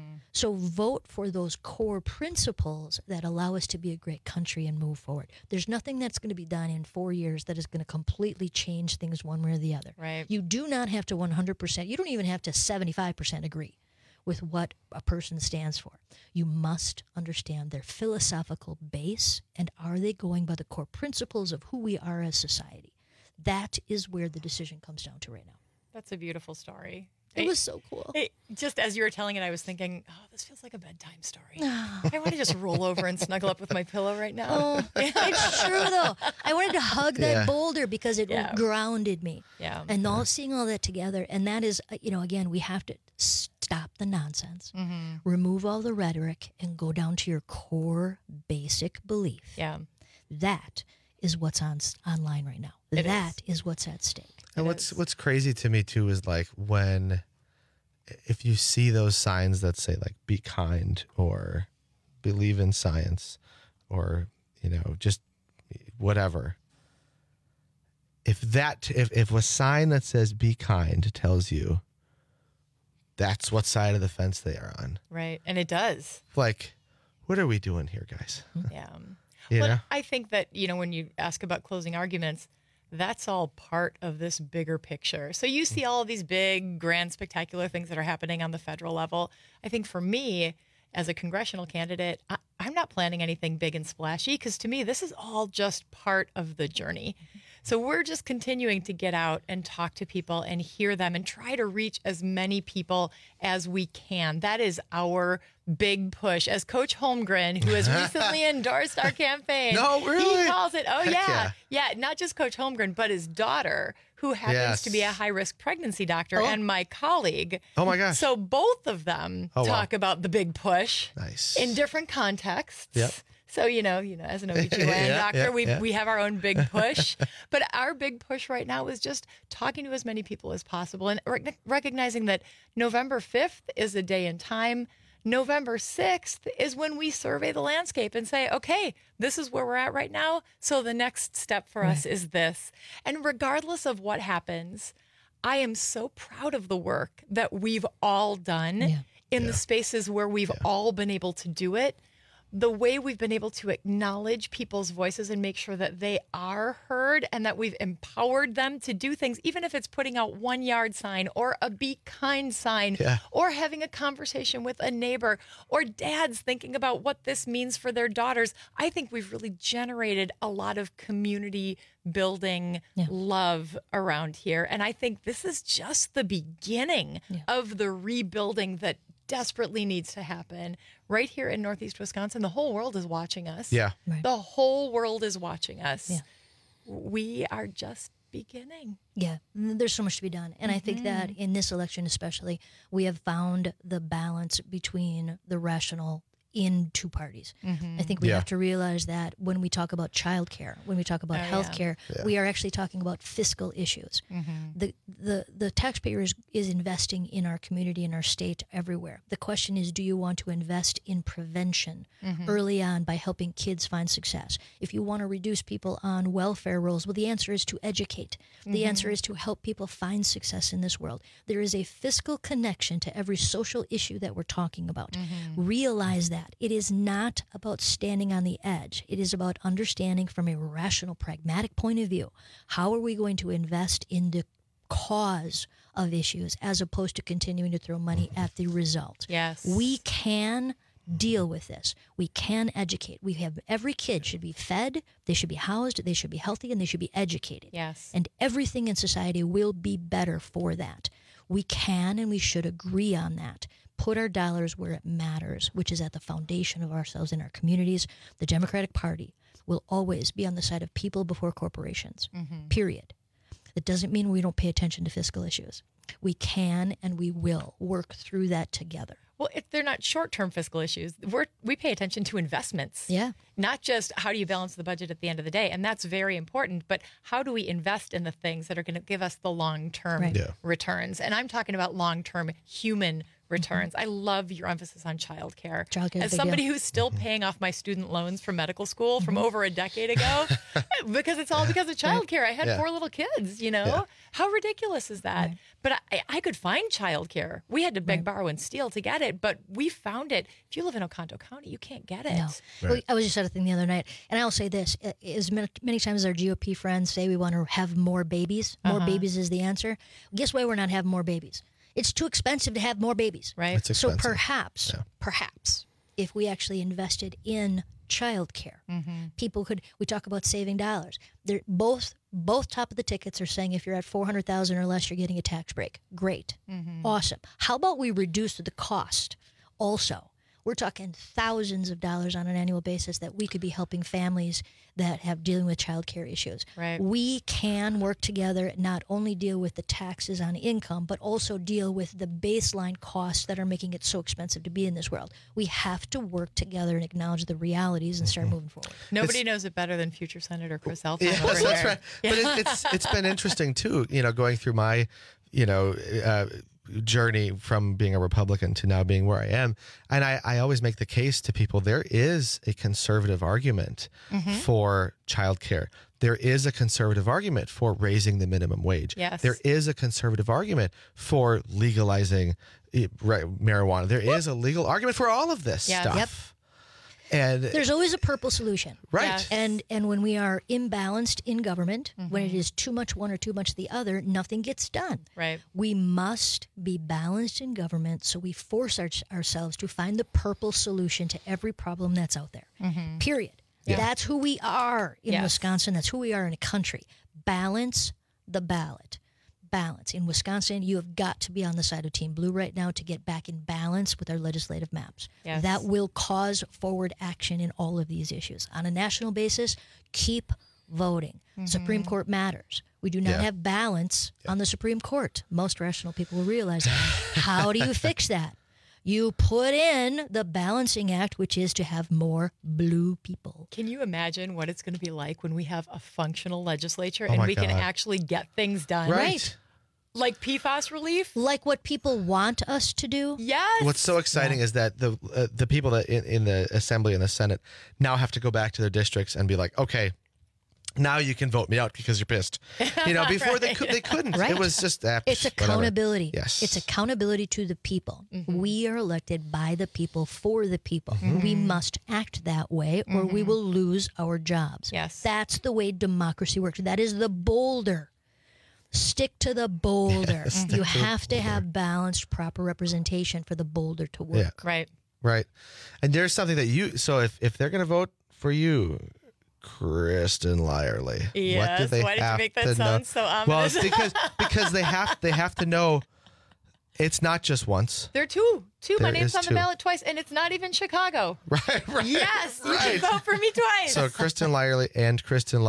So vote for those core principles that allow us to be a great country and move forward. There's nothing that's going to be done in 4 years that is going to completely change things one way or the other. Right. You do not have to 100%, you don't even have to 75% agree with what a person stands for. You must understand their philosophical base, and are they going by the core principles of who we are as society? That is where the decision comes down to right now. That's a beautiful story. It was so cool. Just as you were telling it, I was thinking, oh, this feels like a bedtime story. I want to just roll over and snuggle up with my pillow right now. Oh, it's true, though. I wanted to hug that boulder because it grounded me. Yeah. And seeing all that together, and that is, again, we have to stop the nonsense, remove all the rhetoric, and go down to your core basic belief. Yeah. That is what's online right now. That is what's at stake. And what's crazy to me too is if you see those signs that say be kind or believe in science or just whatever. If a sign that says be kind tells you that's what side of the fence they are on. Right. And it does. What are we doing here, guys? Yeah. I think that, when you ask about closing arguments, that's all part of this bigger picture. So you see all of these big, grand, spectacular things that are happening on the federal level. I think for me, as a congressional candidate, I'm not planning anything big and splashy because to me, this is all just part of the journey. So we're just continuing to get out and talk to people and hear them and try to reach as many people as we can. That is our big push. As Coach Holmgren, who has recently endorsed our campaign. No, really? He calls it, oh, Heck yeah. Not just Coach Holmgren, but his daughter, who happens to be a high-risk pregnancy doctor, and my colleague. Oh, my gosh. So both of them talk about the big push in different contexts. Yep. So, as an OBGYN doctor, we have our own big push. But our big push right now is just talking to as many people as possible and recognizing that November 5th is a day and time. November 6th is when we survey the landscape and say, okay, this is where we're at right now. So the next step for us is this. And regardless of what happens, I am so proud of the work that we've all done in the spaces where we've all been able to do it. The way we've been able to acknowledge people's voices and make sure that they are heard and that we've empowered them to do things, even if it's putting out 1 yard sign or a be kind sign or having a conversation with a neighbor or dads thinking about what this means for their daughters. I think we've really generated a lot of community building love around here. And I think this is just the beginning of the rebuilding that desperately needs to happen right here in Northeast Wisconsin. The whole world is watching us. Yeah. Right. The whole world is watching us. Yeah. We are just beginning. Yeah, there's so much to be done. And I think that in this election especially, we have found the balance between the rational in two parties. I think we have to realize that when we talk about childcare, when we talk about healthcare, we are actually talking about fiscal issues. The taxpayer is investing in our community, in our state, everywhere. The question is, do you want to invest in prevention early on by helping kids find success? If you want to reduce people on welfare rolls, well, the answer is to educate. The answer is to help people find success in this world. There is a fiscal connection to every social issue that we're talking about. Realize that. It is not about standing on the edge. It is about understanding from a rational, pragmatic point of view, how are we going to invest in the cause of issues as opposed to continuing to throw money at the result. Yes. We can deal with this. We can educate. We have every kid should be fed, they should be housed, they should be healthy, and they should be educated. Yes. And everything in society will be better for that. We can and we should agree on that. Put our dollars where it matters, which is at the foundation of ourselves and our communities. The Democratic Party will always be on the side of people before corporations, period. That doesn't mean we don't pay attention to fiscal issues. We can and we will work through that together. Well, if they're not short-term fiscal issues, we pay attention to investments. Yeah. Not just how do you balance the budget at the end of the day, and that's very important, but how do we invest in the things that are going to give us the long-term returns? And I'm talking about long-term human returns. I love your emphasis on childcare. As somebody who's still paying off my student loans from medical school from over a decade ago, because it's all because of childcare. I had 4 little kids, How ridiculous is that? Right. But I could find childcare. We had to beg, borrow, and steal to get it, but we found it. If you live in Oconto County, you can't get it. No. Right. I was just at a thing the other night, and I'll say this, as many times as our GOP friends say we want to have more babies, more babies is the answer. Guess why we're not having more babies? It's too expensive to have more babies. Right. So perhaps, if we actually invested in childcare, people could, we talk about saving dollars. They're both top of the tickets are saying if you're at $400,000 or less, you're getting a tax break. Great. Awesome. How about we reduce the cost also? We're talking thousands of dollars on an annual basis that we could be helping families that have dealing with childcare issues. Right. We can work together, not only deal with the taxes on income, but also deal with the baseline costs that are making it so expensive to be in this world. We have to work together and acknowledge the realities and start moving forward. Nobody knows it better than future Senator Chris Elton. Yes, over that's here. right. But it's been interesting too, going through my, journey from being a Republican to now being where I am. And I always make the case to people, there is a conservative argument for childcare. There is a conservative argument for raising the minimum wage. Yes. There is a conservative argument for legalizing marijuana. There is a legal argument for all of this stuff. Yep. And there's always a purple solution. Right. Yes. And when we are imbalanced in government, when it is too much one or too much the other, nothing gets done. Right. We must be balanced in government, so we force ourselves to find the purple solution to every problem that's out there. Period. Yeah. That's who we are in Wisconsin. That's who we are in a country. balance the ballot. Balance. In Wisconsin, you have got to be on the side of Team Blue right now to get back in balance with our legislative maps. Yes. That will cause forward action in all of these issues. On a national basis, keep voting. Supreme Court matters. We do not have balance on the Supreme Court. Most rational people will realize that. How do you fix that? You put in the Balancing Act, which is to have more blue people. Can you imagine what it's going to be like when we have a functional legislature Oh and my we can God. actually get things done? Right. Like PFAS relief? Like what people want us to do? Yes. What's so exciting is that the people that in the Assembly and the Senate now have to go back to their districts and be like, okay, now you can vote me out because you're pissed. You know, before they couldn't. Right. It was just It's accountability. Yes. It's accountability to the people. We are elected by the people for the people. We must act that way or we will lose our jobs. Yes. That's the way democracy works. That is the boulder. Stick to the boulder. You have to have balanced, proper representation for the boulder to work. Yeah. Right. Right. And there's something that so if they're going to vote for you, Kristen Lyerly, Yes. what do they Why did you have make that to sound know? so Well, ominous? it's because they have to know it's not just once. There are two. My There name's is on the two. ballot twice, and it's not even Chicago. Right. Yes, you right. can vote for me twice. So Kristen Lyerly and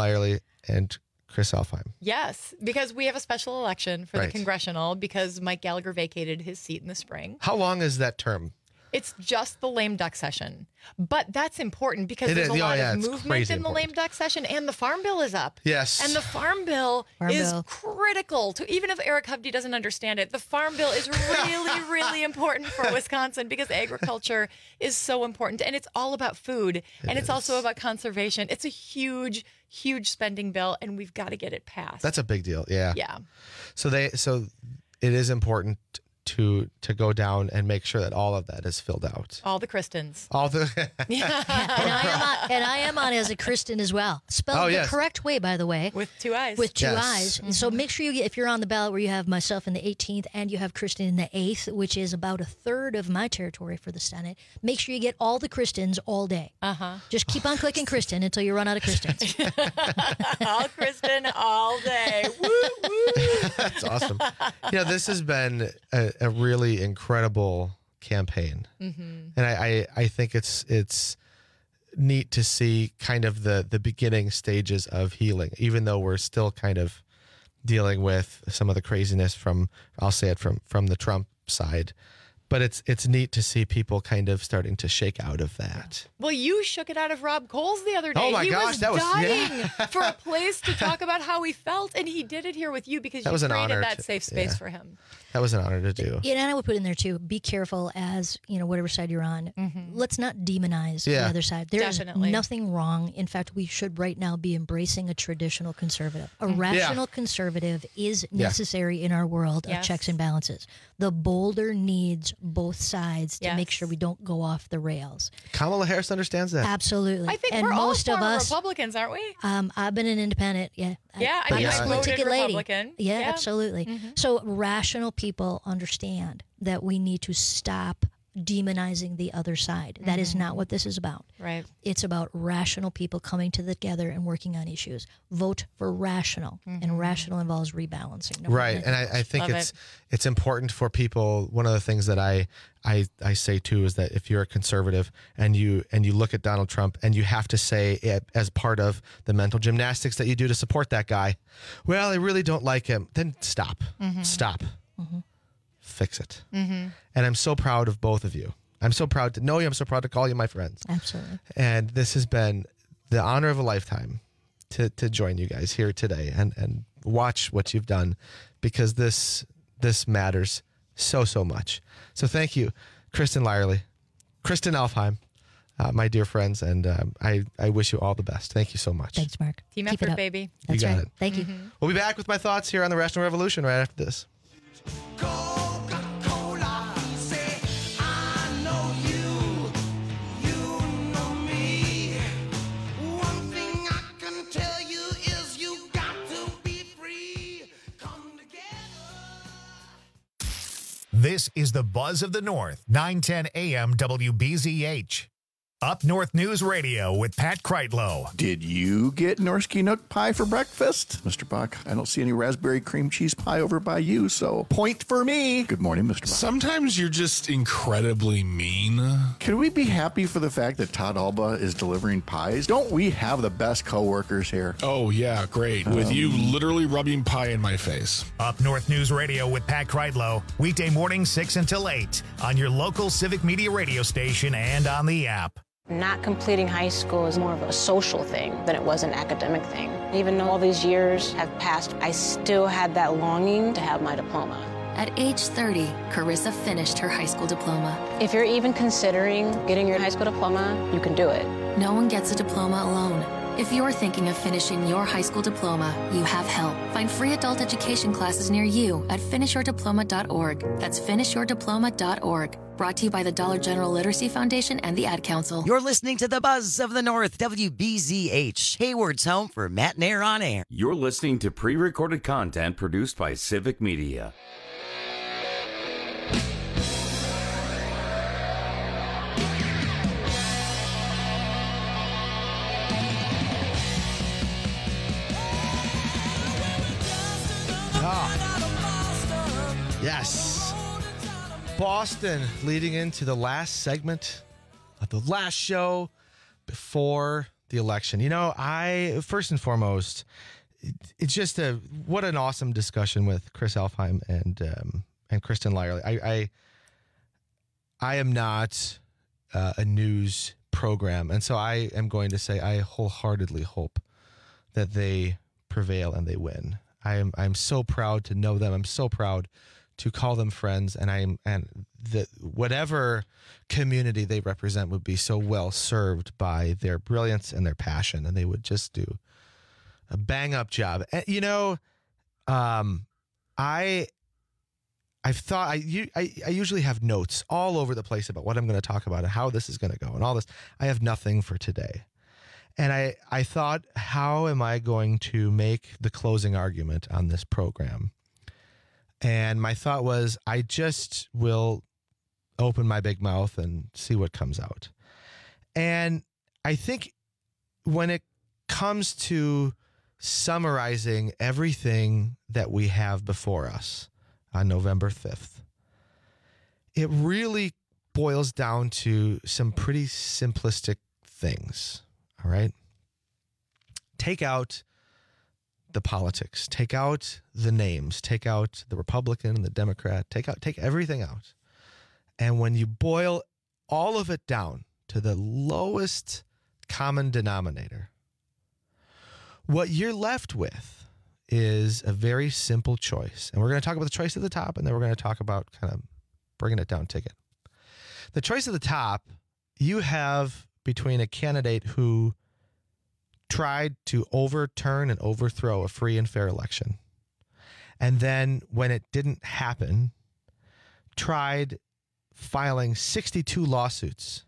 Chris Alfheim. Yes, because we have a special election for Right. the congressional because Mike Gallagher vacated his seat in the spring. How long is that term? It's just the lame duck session. But that's important because It there's is. a lot Yeah, of it's movement crazy in the lame duck session, and the Farm Bill is up. Yes. And the Farm Bill is critical to, even if Eric Hovde doesn't understand it, the Farm Bill is really, really important for Wisconsin because agriculture is so important. And it's all about food. And it's also about conservation. It's a huge, huge spending bill, and we've got to get it passed. That's a big deal. Yeah. Yeah. So it is important to go down and make sure that all of that is filled out. All the Kristens. All the And I am on as a Kristen as well. Spelled the correct way, by the way. With two eyes. With two eyes. So make sure you get, if you're on the ballot where you have myself in the 18th and you have Kristen in the 8th, which is about a third of my territory for the Senate, make sure you get all the Kristens all day. Just keep on clicking Kristen until you run out of Kristens. All Kristen all day. Woo, woo. That's awesome. This has been a really incredible campaign, and I think it's neat to see kind of the beginning stages of healing, even though we're still kind of dealing with some of the craziness from the Trump side. But it's neat to see people kind of starting to shake out of that. Well, you shook it out of Rob Coles the other day. Oh my gosh, that was dying for a place to talk about how he felt, and he did it here with you because That you was an created honor that to- safe space yeah. for him. That was an honor to do. Yeah, and I would put in there too, be careful as, whatever side you're on. Let's not demonize the Yeah. other side. There's Definitely. nothing wrong. In fact, we should right now be embracing a traditional conservative. A rational conservative is necessary in our world of Yes. checks and balances. The boulder needs both sides to make Yes. sure we don't go off the rails. Kamala Harris understands that. Absolutely. I think and we're all most of former us, Republicans, aren't we? I've been an independent, yeah. Yeah, I I'm mean, a I split voted ticket lady. Republican. Yeah, Yeah. absolutely. So rational people understand that we need to stop demonizing the other side. That is not what this is about. Right. It's about rational people coming together and working on issues. Vote for rational, and rational involves rebalancing. No Right, matter and what. I think Love it's important for people. One of the things that I say too is that if you're a conservative and you look at Donald Trump and you have to say it as part of the mental gymnastics that you do to support that guy, well, I really don't like him. Then stop, fix it. And I'm so proud of both of you. I'm so proud to know you. I'm so proud to call you my friends. Absolutely. And this has been the honor of a lifetime to join you guys here today and watch what you've done, because this matters so much. So thank you, Kristen Lyerly, Kristen Alfheim, my dear friends, and I wish you all the best. Thank you so much. Thanks, Mark. Team Keep it effort, up. baby. That's You got right. it. Thank you. We'll be back with my thoughts here on the Rational Revolution right after this. This is the Buzz of the North, 910 AM WBZH. Up North News Radio with Pat Kreitlow. Did you get Norsky Nook pie for breakfast? Mr. Buck, I don't see any raspberry cream cheese pie over by you, so point for me. Good morning, Mr. Buck. Sometimes you're just incredibly mean. Can we be happy for the fact that Todd Alba is delivering pies? Don't we have the best coworkers here? Oh, yeah, great. With you literally rubbing pie in my face. Up North News Radio with Pat Kreitlow. Weekday morning 6 until 8 on your local Civic Media radio station and on the app. Not completing high school is more of a social thing than it was an academic thing. Even though all these years have passed, I still had that longing to have my diploma. At age 30, Carissa finished her high school diploma. If you're even considering getting your high school diploma, you can do it. No one gets a diploma alone. If you're thinking of finishing your high school diploma, you have help. Find free adult education classes near you at finishyourdiploma.org. That's finishyourdiploma.org. Brought to you by the Dollar General Literacy Foundation and the Ad Council. You're listening to the Buzz of the North, WBZH, Hayward's home for Matt and Air on Air. You're listening to pre-recorded content produced by Civic Media. Yes. Boston leading into the last segment of the last show before the election. You know, first and foremost, it's just what an awesome discussion with Chris Elfheim and Kristen Lyerly. I am not a news program, and so I am going to say I wholeheartedly hope that they prevail and they win. I'm so proud to know them. I'm so proud to call them friends, and whatever community they represent would be so well served by their brilliance and their passion, and they would just do a bang up job. And, you know, I've thought I usually have notes all over the place about what I'm going to talk about and how this is going to go and all this. I have nothing for today. And I thought, how am I going to make the closing argument on this program? And my thought was, I just will open my big mouth and see what comes out. And I think when it comes to summarizing everything that we have before us on November 5th, it really boils down to some pretty simplistic things. All right. Take out the politics, take out the names, take out the Republican and the Democrat, take everything out. And when you boil all of it down to the lowest common denominator, what you're left with is a very simple choice. And we're going to talk about the choice at the top, and then we're going to talk about kind of bringing it down ticket. The choice at the top, you have between a candidate who tried to overturn and overthrow a free and fair election, and then when it didn't happen, tried filing 62 lawsuits.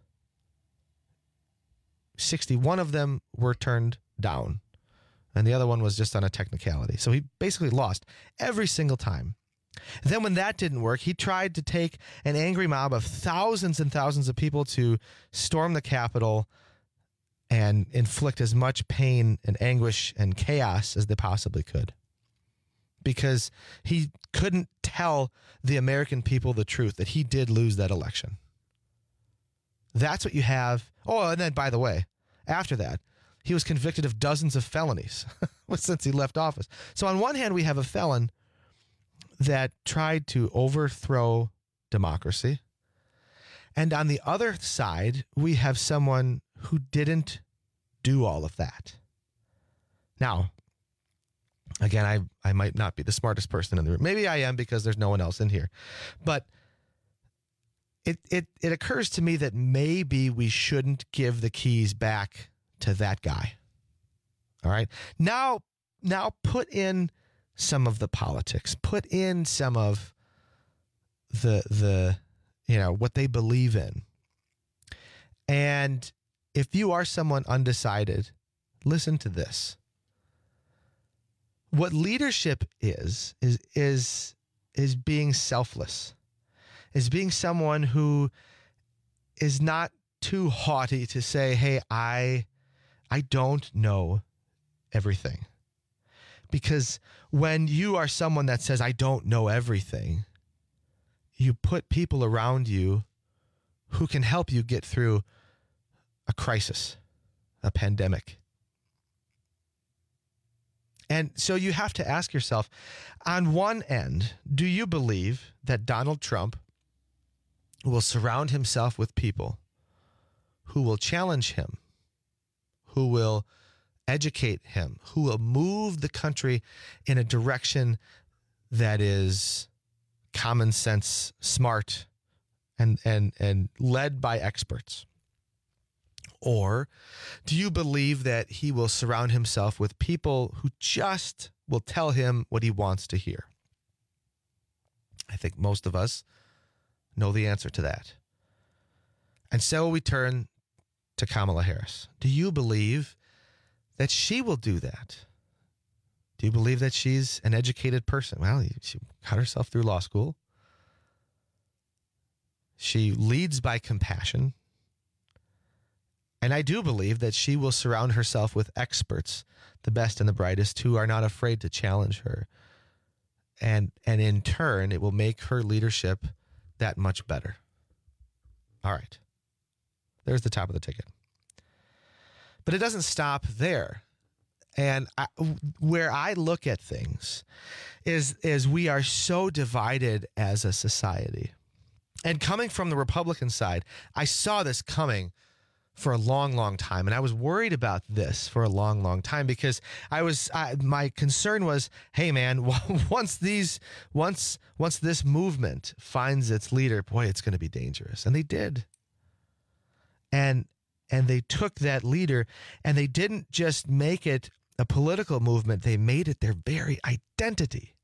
61 of them were turned down, and the other one was just on a technicality. So he basically lost every single time. Then when that didn't work, he tried to take an angry mob of thousands and thousands of people to storm the Capitol and inflict as much pain and anguish and chaos as they possibly could, because he couldn't tell the American people the truth that he did lose that election. That's what you have. Oh, and then, by the way, after that, he was convicted of dozens of felonies since he left office. So on one hand, we have a felon that tried to overthrow democracy. And on the other side, we have someone who didn't do all of that. Now, again, I might not be the smartest person in the room. Maybe I am because there's no one else in here. But it occurs to me that maybe we shouldn't give the keys back to that guy. All right? Now put in some of the politics. Put in some of the what they believe in. And if you are someone undecided, listen to this. What leadership is being selfless, is being someone who is not too haughty to say, hey, I don't know everything. Because when you are someone that says, I don't know everything, you put people around you who can help you get through a crisis, a pandemic. And so you have to ask yourself, on one end, do you believe that Donald Trump will surround himself with people who will challenge him, who will educate him, who will move the country in a direction that is common sense, smart, and led by experts? Or do you believe that he will surround himself with people who just will tell him what he wants to hear? I think most of us know the answer to that. And so we turn to Kamala Harris. Do you believe that she will do that? Do you believe that she's an educated person? Well, she got herself through law school. She leads by compassion. And I do believe that she will surround herself with experts, the best and the brightest, who are not afraid to challenge her. And in turn, it will make her leadership that much better. All right. There's the top of the ticket. But it doesn't stop there. And where I look at things is we are so divided as a society. And coming from the Republican side, I saw this coming for a long, long time. And I was worried about this for a long, long time because my concern was, hey man, once this movement finds its leader, boy, it's going to be dangerous. And they did. And they took that leader and they didn't just make it a political movement. They made it their very identity.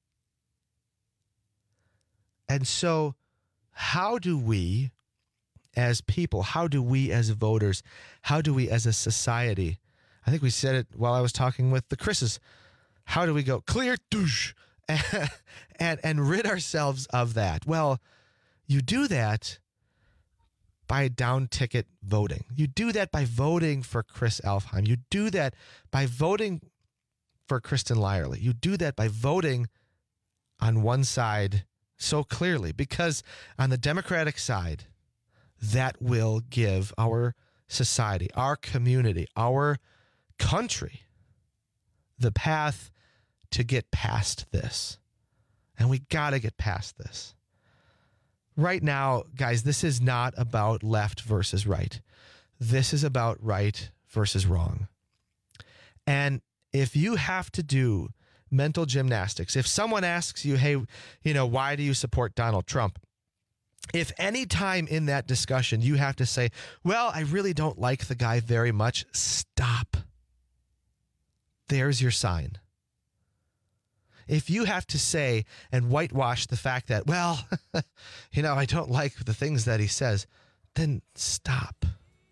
And so how do we as people, how do we as voters, how do we as a society, I think we said it while I was talking with the Chris's, how do we go clear douche and rid ourselves of that? Well, you do that by down ticket voting. You do that by voting for Chris Elfheim. You do that by voting for Kristen Lyerly. You do that by voting on one side so clearly, because on the Democratic side, that will give our society, our community, our country the path to get past this. And we got to get past this. Right now, guys, this is not about left versus right. This is about right versus wrong. And if you have to do mental gymnastics, if someone asks you, hey, why do you support Donald Trump? If any time in that discussion you have to say, well, I really don't like the guy very much, stop. There's your sign. If you have to say and whitewash the fact that, well, I don't like the things that he says, then stop.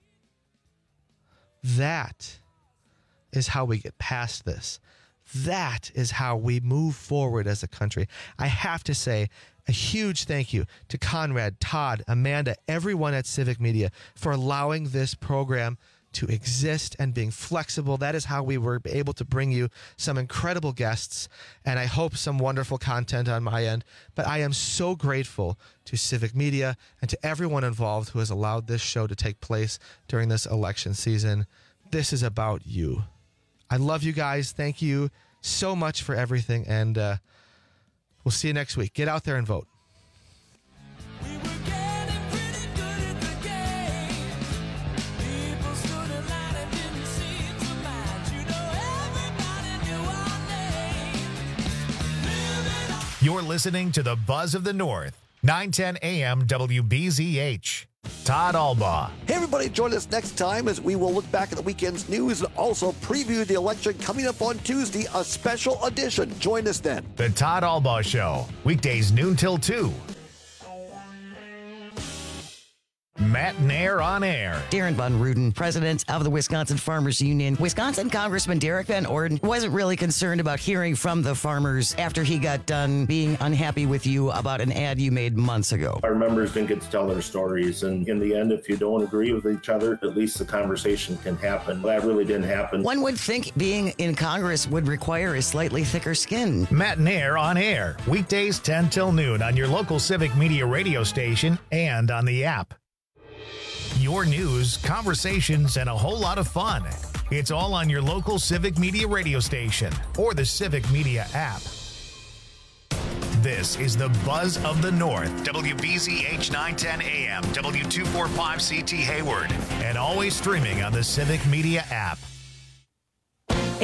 That is how we get past this. That is how we move forward as a country. I have to say a huge thank you to Conrad, Todd, Amanda, everyone at Civic Media for allowing this program to exist and being flexible. That is how we were able to bring you some incredible guests and I hope some wonderful content on my end. But I am so grateful to Civic Media and to everyone involved who has allowed this show to take place during this election season. This is about you. I love you guys. Thank you so much for everything. And we'll see you next week. Get out there and vote. You're listening to the Buzz of the North, 910 AM WBZH. Todd Albaugh. Hey, everybody, join us next time as we will look back at the weekend's news and also preview the election coming up on Tuesday, a special edition. Join us then. The Todd Albaugh Show, weekdays noon till 2. Matt Nair on Air. Darren Bunn-Rudin, president of the Wisconsin Farmers Union. Wisconsin Congressman Derek Van Orden wasn't really concerned about hearing from the farmers after he got done being unhappy with you about an ad you made months ago. Our members didn't get to tell their stories, and in the end, if you don't agree with each other, at least the conversation can happen. That really didn't happen. One would think being in Congress would require a slightly thicker skin. Matt Nair on Air, weekdays 10 till noon on your local Civic Media radio station and on the app. Your news, conversations, and a whole lot of fun. It's all on your local Civic Media radio station or the Civic Media app. This is the Buzz of the North, WBZH 910 AM, W245CT Hayward, and always streaming on the Civic Media app.